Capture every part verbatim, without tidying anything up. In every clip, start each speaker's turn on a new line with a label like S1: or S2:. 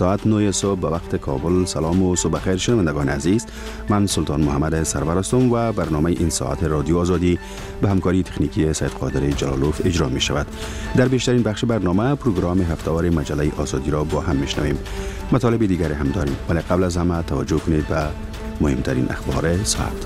S1: ساعت نه صبح به وقت کابل. سلام و صبح خیر شنوندگان عزیز، من سلطان محمد سرور هستم و برنامه این ساعت رادیو آزادی به همکاری تکنیکی سید قادر جلالوف اجرا می شود. در بیشترین بخش برنامه پروگرام هفته‌وار مجله آزادی را با هم میشنویم. مطالب دیگری هم داریم، ولی قبل از همه توجه کنید به مهمترین اخبار ساعت.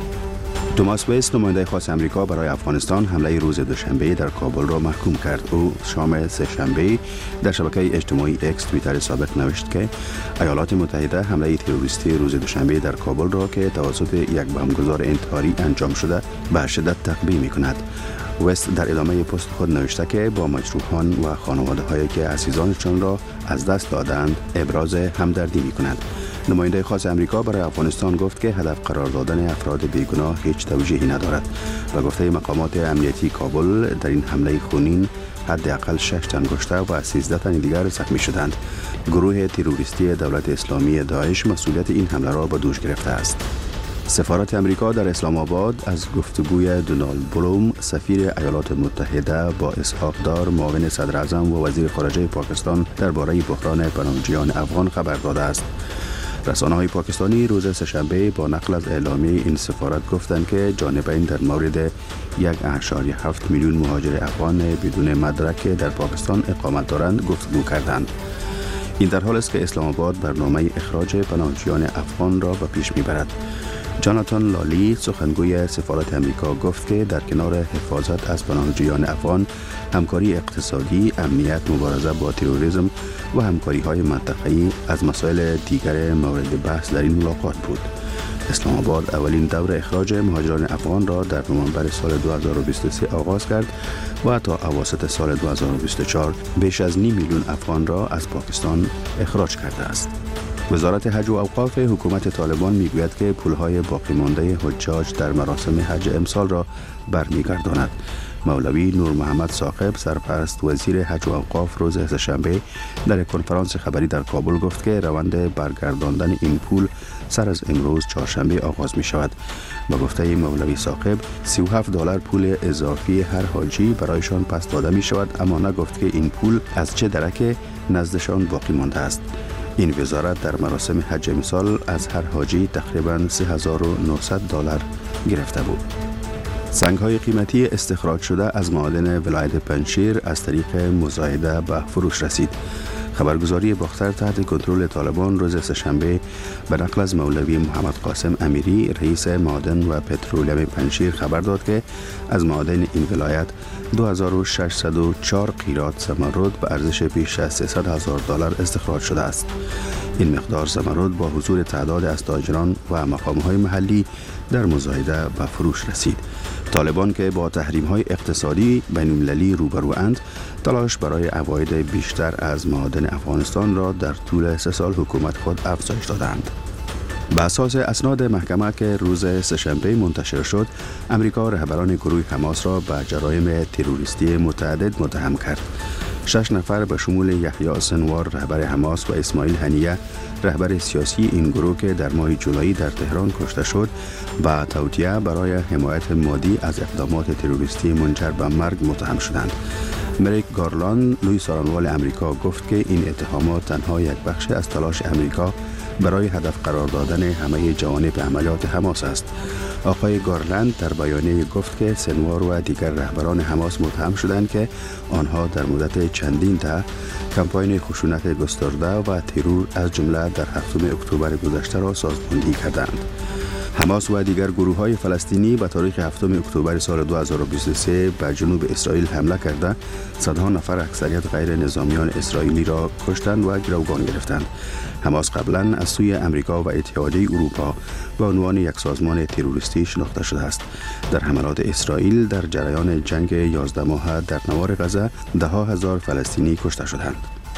S1: توماس ویست، نماینده خاص امریکا برای افغانستان، حمله روز دوشنبه در کابل را محکوم کرد. او شام سه شنبه در شبکه اجتماعی اکس توییتر سابق نوشت که ایالات متحده حمله تروریستی روز دوشنبه در کابل را که توسط یک بمبگذار انتحاری انجام شده به شدت تقبیح می‌کند. وست در ادامه پست خود نوشته که با مجروحان و خانواده هایی که عزیزانشان را از دست دادند ابراز همدردی می‌کند. نماینده خاص امریکا برای افغانستان گفت که هدف قرار دادن افراد بیگناه هیچ توجیهی ندارد و گفته مقامات امنیتی کابل در این حمله خونین حداقل شش تن کشته و سیزده تن دیگر زخمی شدند. گروه تروریستی دولت اسلامی داعش مسئولیت این حمله را به دوش گرفته است. سفارت امریکا در اسلام آباد از گفتگوی دونالد بلوم سفیر ایالات متحده با اسحاق دار معاون صدر اعظم و وزیر خارجه پاکستان درباره بحران پناهجویان افغان خبر داده است. رسانه‌های پاکستانی روز سه‌شنبه با نقل از اعلامیه این سفارت گفتند که جانبین در مورد یک اشاریه هفت میلیون مهاجر افغان بدون مدرک در پاکستان اقامت دارند گفتگو کردند. این در حالی است که اسلام آباد برنامه اخراج پناهجویان افغان را به پیش میبرد. جاناتان لالی، سخنگوی سفارت امریکا، گفت که در کنار حفاظت از پناهجویان افغان، همکاری اقتصادی، امنیت، مبارزه با تروریسم و همکاری‌های منطقه‌ای از مسائل دیگر مورد بحث در این ملاقات بود. اسلام آباد اولین دور اخراج مهاجران افغان را در نوامبر سال دو هزار و بیست و سه آغاز کرد و تا اواسط سال دو هزار و بیست و چهار بیش از نیم میلیون افغان را از پاکستان اخراج کرده است. وزارت حج و اوقاف حکومت طالبان میگوید که پولهای باقی مانده حجاج در مراسم حج امسال را برمیگرداند. مولوی نور محمد ثاقب، سرپرست وزیر حج و اوقاف، روز سه‌شنبه در کنفرانس خبری در کابل گفت که روند برگرداندن این پول سر از امروز چهارشنبه آغاز می شود. با گفته مولوی ثاقب، سی و هفت دلار پول اضافی هر حاجی برایشان پس داده می شود، اما نگفت که این پول از چه درک نزدشان باقی مانده است. این وزارت در مراسم حج امسال از هر حاجی تقریباً سه هزار و نهصد دلار گرفته بود. سنگ‌های قیمتی استخراج شده از معادن ولایت پنجشیر از طریق مزایده به فروش رسید. خبرگزاری باختر تحت کنترل طالبان روز سه‌شنبه به نقل از مولوی محمد قاسم امیری، رئیس معادن و پترولیم پنجشیر، خبر داد که از معادن این ولایت دو هزار و ششصد و چهار قیراط زمرد به ارزش بیش از سیصد هزار دلار استخراج شده است. این مقدار زمرد با حضور تعداد از تاجران و مقام‌های محلی در مزایده به فروش رسید. طالبان که با تحریم‌های اقتصادی بین‌المللی روبروند، تلاش برای عواید بیشتر از معادن افغانستان را در طول سه سال حکومت خود افزایش دادند. به اساس اسناد محکمه که روز سه‌شنبه منتشر شد، امریکا رهبران گروه حماس را به جرایم تروریستی متعدد متهم کرد. شش نفر به شمول یحیی سنوار، رهبر حماس، و اسماعیل هنیه، رهبر سیاسی این گروه که در ماه جولای در تهران کشته شد، با توطئه برای حمایت مادی از اقدامات تروریستی منجر به مرگ متهم شدند. مریک گارلند، لوی سارانوال امریکا، گفت که این اتهامات تنها یک بخش از تلاش امریکا برای هدف قرار دادن همه جوانب عملیات حماس است. آقای گارلند در بیانیه گفت که سنوار و دیگر رهبران حماس متهم شدند که آنها در مدت چندین دهه کمپاین خشونت گسترده و ترور از جمله در هفتم اکتبر گذشته را سازماندهی کردند. حماس و دیگر گروه‌های فلسطینی به تاریخ هفتم اکتبر سال دو هزار و بیست و سه به جنوب اسرائیل حمله کرده، صدها نفر اکثریت غیر نظامیان اسرائیلی را کشتند و گروگان گرفتند. حماس قبلا از سوی امریکا و اتحادیه اروپا به عنوان یک سازمان تروریستی شناخته شده است. در حملات اسرائیل در جریان جنگ یازده ماهه در نوار غزه ده ها هزار فلسطینی کشته شدند.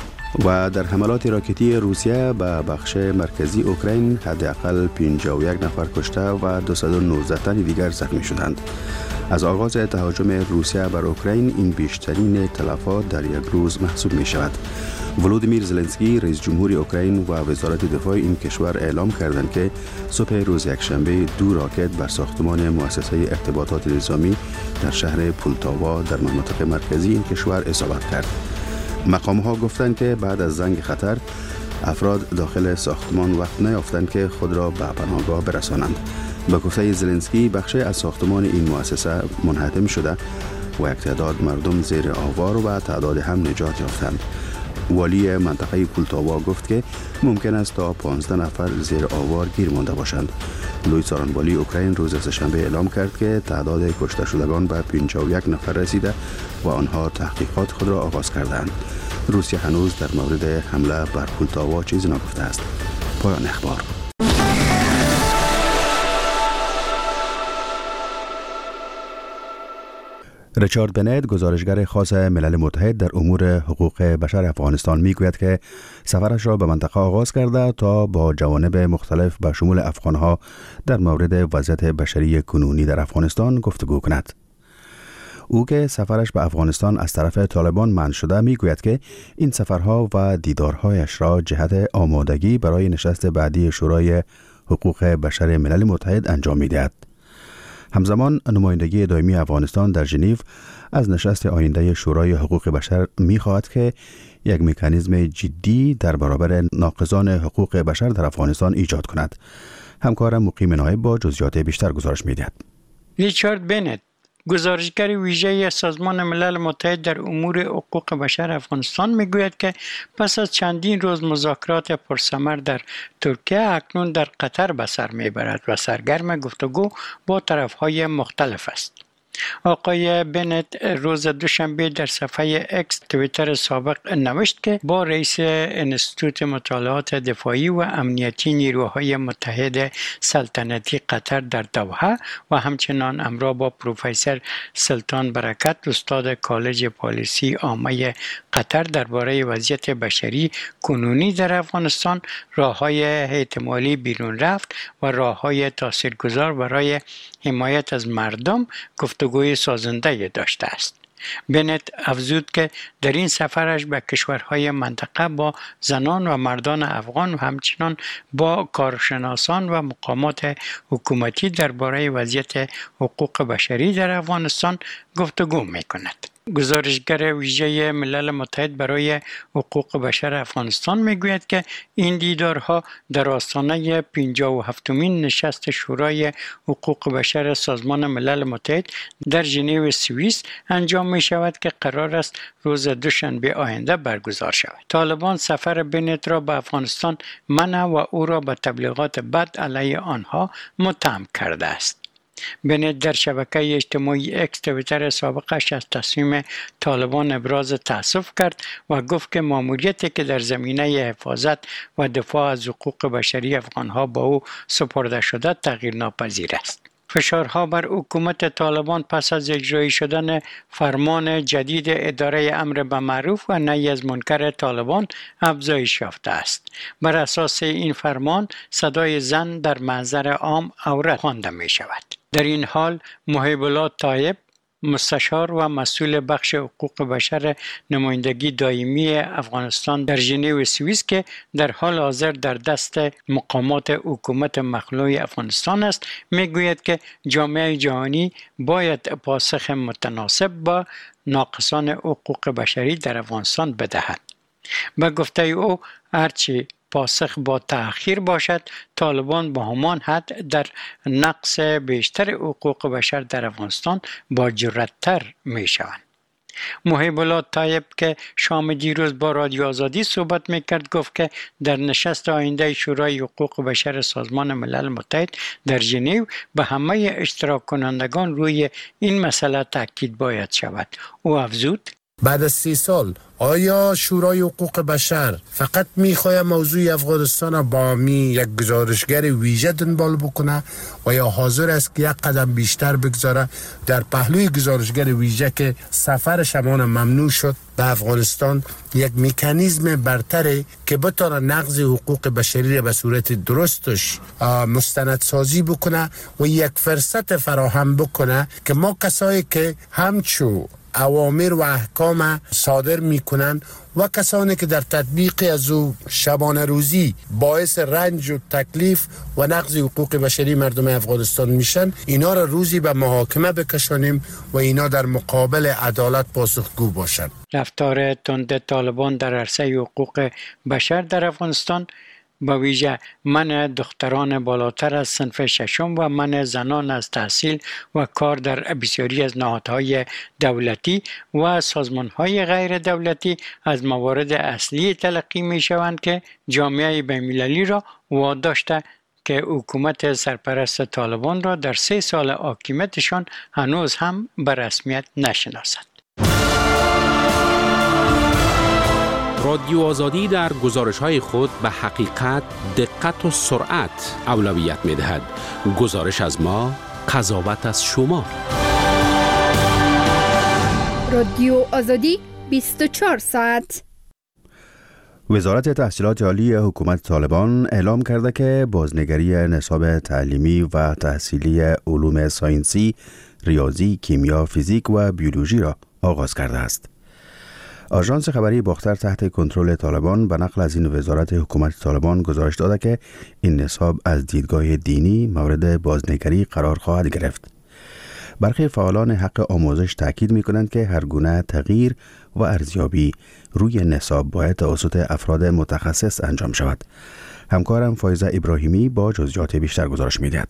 S1: و در حملات راکتی روسیه به بخش مرکزی اوکراین حداقل پنجاه و یک نفر کشته و دویست و نوزده تن دیگر زخمی شدند. از آغاز تهاجم روسیه بر اوکراین این بیشترین تلفات در یک روز محسوب می شود. ولودیمیر زلنسکی، رئیس جمهور اوکراین، و وزارت دفاع این کشور اعلام کردند که صبح روز یکشنبه دو راکت بر ساختمان مؤسسه ارتباطات نظامی در شهر پولتاوا در مناطق مرکزی این کشور اصابت کرد. مقام‌ها گفتند که بعد از زنگ خطر افراد داخل ساختمان وقت نیافتند که خود را به پناهگاه برسانند. به گفته زلنسکی بخشی از ساختمان این مؤسسه منهدم شده و یک تعداد مردم زیر آوار و تعداد هم نجات یافتند. والی منطقه پولتاوا گفت که ممکن است تا پانزده نفر زیر آوار گیر مانده باشند. لوی سارانوالی اوکراین روز سه‌شنبه اعلام کرد که تعداد کشته شدگان به پنجاه و یک نفر رسیده و آنها تحقیقات خود را آغاز کردند. روسیه هنوز در مورد حمله بر پولتاوا چیزی نگفته است. پایان اخبار. ریچارد بنت، گزارشگر خاص ملل متحد در امور حقوق بشر افغانستان، میگوید که سفرش را به منطقه آغاز کرده تا با جوانب مختلف به شمول افغانها در مورد وضعیت بشری کنونی در افغانستان گفتگو کند. او که سفرش به افغانستان از طرف طالبان منع شده میگوید که این سفرها و دیدارهایش را جهت آمادگی برای نشست بعدی شورای حقوق بشر ملل متحد انجام میدهد. همزمان نمایندگی دائمی افغانستان در ژنو از نشست آینده شورای حقوق بشر می‌خواهد که یک مکانیزم جدی در برابر ناقضان حقوق بشر در افغانستان ایجاد کند. همکارم مقیم نایب با جزئیات بیشتر گزارش می‌دهد.
S2: ریچارد بنت، گزارشگر ویژه سازمان ملل متحد در امور حقوق بشر افغانستان میگوید که پس از چندین روز مذاکرات پرثمر در ترکیه اکنون در قطر به سر میبرد و سرگرم گفتگو با طرفهای مختلف است. آقای بنت روز دوشنبه در صفحه اکس توییتر سابق نوشت که با رئیس انستیتوت مطالعات دفاعی و امنیتی نیروهای متحد سلطنتی قطر در دوحه و همچنان همراه با پروفسور سلطان برکت، استاد کالج پالیسی عامه قطر، درباره وضعیت بشری کنونی در افغانستان، راه‌های احتمالی بیرون رفت و راه‌های تاثیرگذار برای حمایت از مردم گفتگوی سازنده داشته است. بنت افزود که در این سفرش به کشورهای منطقه با زنان و مردان افغان و همچنین با کارشناسان و مقامات حکومتی درباره وضعیت حقوق بشری در افغانستان گفتگو می‌کند. گزارشگر ویژه ملل متحد برای حقوق بشر افغانستان میگوید که این دیدارها در آستانه پنجاه و هفتمین نشست شورای حقوق بشر سازمان ملل متحد در ژنو سوئیس انجام می شود که قرار است روز دوشنبه آینده برگزار شود. طالبان سفر بنت را به افغانستان منع و او را به تبلیغات بد علیه آنها متهم کرده است. بنت در شبکه اجتماعی اکس توییتر سابقش از تصمیم طالبان ابراز تأسف کرد و گفت که ماموریتی که در زمینه حفاظت و دفاع از حقوق بشری افغانها با او سپرده شده تغییر ناپذیر است. فشارها بر حکومت طالبان پس از اجرایی شدن فرمان جدید اداره امر به معروف و نهی از منکر طالبان افزایش یافته است. بر اساس این فرمان صدای زن در محضر عام عورت خوانده می شود. در این حال محب الله طایب، مستشار و مسئول بخش حقوق بشر نمایندگی دائمی افغانستان در ژنو سوئیس که در حال حاضر در دست مقامات حکومت مخلوع افغانستان است، میگوید که جامعه جهانی باید پاسخ متناسب با ناقصان حقوق بشری در افغانستان بدهد. به گفته او هرچی پاسخ با تأخیر باشد، طالبان با همان حد در نقص بیشتر حقوق بشر در افغانستان با جرأت‌تر می شوند. محب الله طایب که شام دیروز با رادیو آزادی صحبت میکرد گفت که در نشست آینده شورای حقوق بشر سازمان ملل متحد در ژنو به همه اشتراک کنندگان روی این مسئله تاکید باید شود. او افزود:
S3: بعد از سی سال آیا شورای حقوق بشر فقط میخواه موضوع افغانستان با می یک گزارشگر ویژه دنبال بکنه و یا حاضر است که یک قدم بیشتر بگذاره در پهلوی گزارشگر ویژه که سفر شمان ممنوع شد به افغانستان یک مکانیزم برتره که بتونه نقض حقوق بشری به صورت درستش مستندسازی بکنه و یک فرصت فراهم بکنه که ما کسایی که همچو اوامر و احکام صادر میکنن و کسانی که در تطبیق از او شبانه روزی باعث رنج و تکلیف و نقض حقوق بشری مردم افغانستان میشن، اینا را روزی به محاکمه بکشانیم و اینا در مقابل عدالت پاسخگو باشن.
S2: رفتار تند طالبان در عرصه حقوق بشر در افغانستان، با ویژه منع دختران بالاتر از صنف ششم و منع زنان از تحصیل و کار در بسیاری از نهادهای دولتی و سازمانهای غیر دولتی از موارد اصلی تلقی می شوند که جامعه بین‌المللی را واداشته که حکومت سرپرست طالبان را در سه سال حاکمیتشان هنوز هم به رسمیت نشناسد.
S4: رادیو آزادی در گزارش‌های خود به حقیقت، دقت و سرعت اولویت می‌دهد. گزارش از ما، قضاوت از شما.
S5: رادیو آزادی بیست و چهار ساعت.
S1: وزارت تحصیلات عالی حکومت طالبان اعلام کرده که بازنگری نصاب تعلیمی و تحصیلی علوم ساینسی، ریاضی، کیمیا، فیزیک و بیولوژی را آغاز کرده است. آژانس خبری باختر تحت کنترل طالبان به نقل از این وزارت حکومت طالبان گزارش داده که این نصاب از دیدگاه دینی مورد بازنگری قرار خواهد گرفت. برخی فعالان حق آموزش تاکید می‌کنند که هر گونه تغییر و ارزیابی روی نصاب باید توسط افراد متخصص انجام شود. همکارم فایزه ابراهیمی با جزئیات بیشتر گزارش می‌دهد.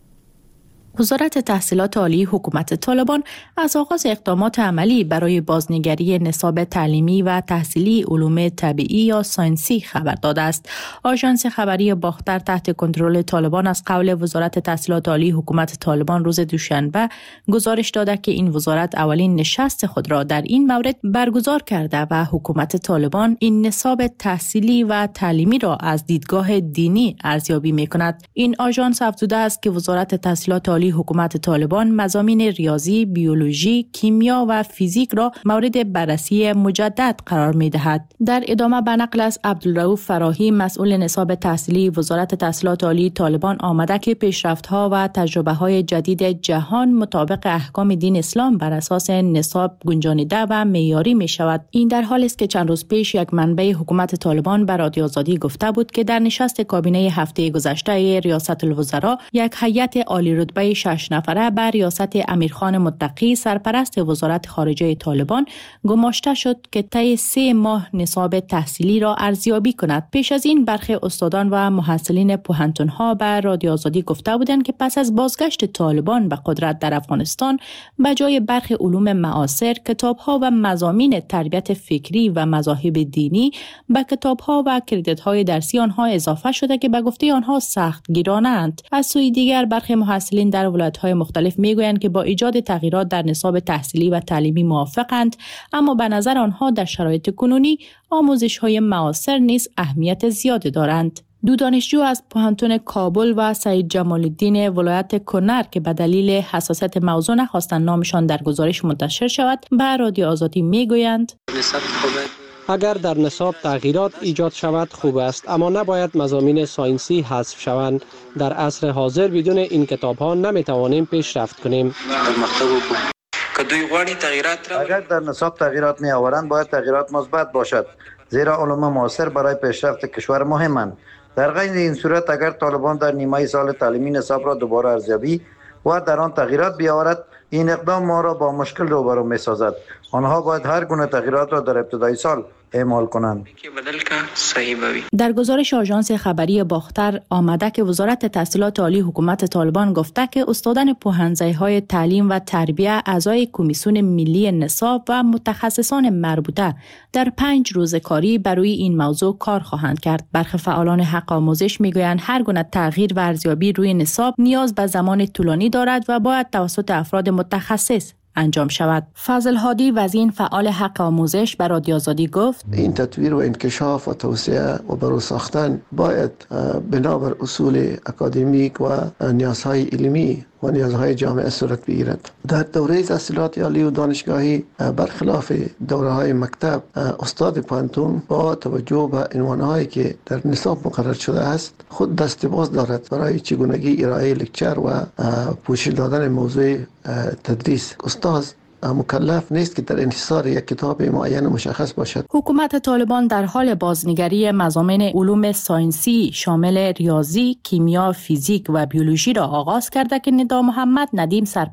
S6: وزارت تحصیلات عالی حکومت طالبان از آغاز اقدامات عملی برای بازنگری نصاب تعلیمی و تحصیلی علوم طبیعی یا ساینسی خبر داده است. آژانس خبری باختر تحت کنترل طالبان از قول وزارت تحصیلات عالی حکومت طالبان روز دوشنبه گزارش داده که این وزارت اولین نشست خود را در این مورد برگزار کرده و حکومت طالبان این نصاب تحصیلی و تعلیمی را از دیدگاه دینی ارزیابی می‌کند. این آژانس افزوده است که وزارت تحصیلات عالی حکومت طالبان مضامین ریاضی، بیولوژی، کیمیا و فیزیک را مورد بررسی مجدد قرار می‌دهد. در ادامه به نقل از عبدالرؤوف فراهی مسئول نصاب تحصیلی وزارت تحصیلات عالی طالبان آمده که پیشرفت‌ها و تجربه‌های جدید جهان مطابق احکام دین اسلام بر اساس نصاب گنجانیده و معیاری می‌شود. این در حالی است که چند روز پیش یک منبع حکومت طالبان به رادیو آزادی گفته بود که در نشست کابینه هفته گذشته ریاست الوزراء یک هیئت عالی رتبه شش نفره بر ریاست امیرخان متقی سرپرست وزارت خارجه طالبان گماشته شد که طی سه ماه نصاب تحصیلی را ارزیابی کند. پیش از این برخی استادان و محصلین پوهنتون‌ها بر رادیو آزادی گفته بودند که پس از بازگشت طالبان به قدرت در افغانستان به جای برخی علوم معاصر، کتاب‌ها و مضامین تربیت فکری و مذاهب دینی به کتاب‌ها و کردیت‌های درسی آنها اضافه شده که به گفته آنها سخت گیرانه‌اند. از سوی دیگر برخی محصلین در ولایت‌های مختلف میگویند که با ایجاد تغییرات در نصاب تحصیلی و تعلیمی موافقند، اما به نظر آنها در شرایط کنونی آموزش‌های معاصر نیز اهمیت زیادی دارند. دو دانشجو از پوهنتون کابل و سعید جمال الدین ولایت کنر که به دلیل حساسیت موضوع نخواستند نامشان در گزارش منتشر شود، به رادیو آزادی میگویند
S7: اگر در نصاب تغییرات ایجاد شود خوب است، اما نباید مضامین ساینسی حذف شوند. در عصر حاضر بدون این کتاب ها نمی توانیم پیشرفت کنیم.
S8: اگر در نصاب تغییرات می آورند باید تغییرات مثبت باشد، زیرا علوم معاصر برای پیشرفت کشور مهمند. در غیر این صورت اگر طالبان در نیمه سال تعلیمی نصاب را دوباره ارزیابی و در آن تغییرات بیاورد، این اقدام ما را با مشکل روبرو می سازد. آنها باید هر گونه تغییرات را در ابتدای سال اعمال کنند.
S6: در گزارش آژانس خبری باختر آمده که وزارت تحصیلات عالی حکومت طالبان گفته که استادان پوهنځی‌های تعلیم و تربیه اعضای کمیسیون ملی نصاب و متخصصان مربوطه در پنج روز کاری برای این موضوع کار خواهند کرد. برخی فعالان حق آموزش میگویند هر گونه تغییر و ارزیابی روی نصاب نیاز به زمان طولانی دارد و باید توسط افراد متخصص انجام شود. فضل هادی وزیر فعال حق آموزش به رادیو آزادی گفت
S9: این تطویر و انکشاف و توسعه و برو ساختن باید بنابر اصول اکادمیک و نیازهای علمی و نیازهای جامعه صورت بگیرد. در دوره تحصیلات عالی و دانشگاهی برخلاف دوره‌های مکتب، استاد پوهنتون با توجه به عنوانهایی که در نصاب مقرر شده است خود دست باز دارد برای چگونگی ارائه لکچر و پوشش دادن موضوع تدریس. استاد مکلف نیست که در انحصار یک کتاب معین مشخص باشد.
S6: حکومت طالبان در حال بازنگری مضامین علوم ساینسی شامل ریاضی، کیمیا، فیزیک و بیولوژی را آغاز کرده که ندا محمد ندیم سرپرست